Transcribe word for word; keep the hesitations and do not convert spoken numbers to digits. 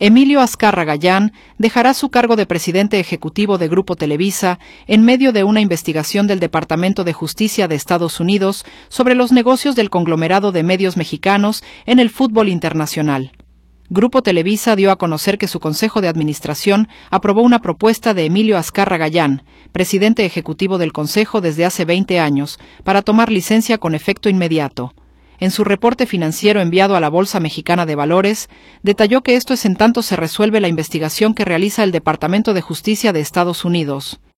Emilio Azcárraga Gallán dejará su cargo de presidente ejecutivo de Grupo Televisa en medio de una investigación del Departamento de Justicia de Estados Unidos sobre los negocios del conglomerado de medios mexicanos en el fútbol internacional. Grupo Televisa dio a conocer que su Consejo de Administración aprobó una propuesta de Emilio Azcárraga Gallán, presidente ejecutivo del Consejo desde hace veinte años, para tomar licencia con efecto inmediato. En su reporte financiero enviado a la Bolsa Mexicana de Valores, detalló que esto es en tanto se resuelve la investigación que realiza el Departamento de Justicia de Estados Unidos.